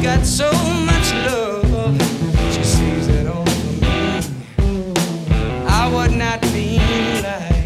got so much love. She sees it all for me. I would not be like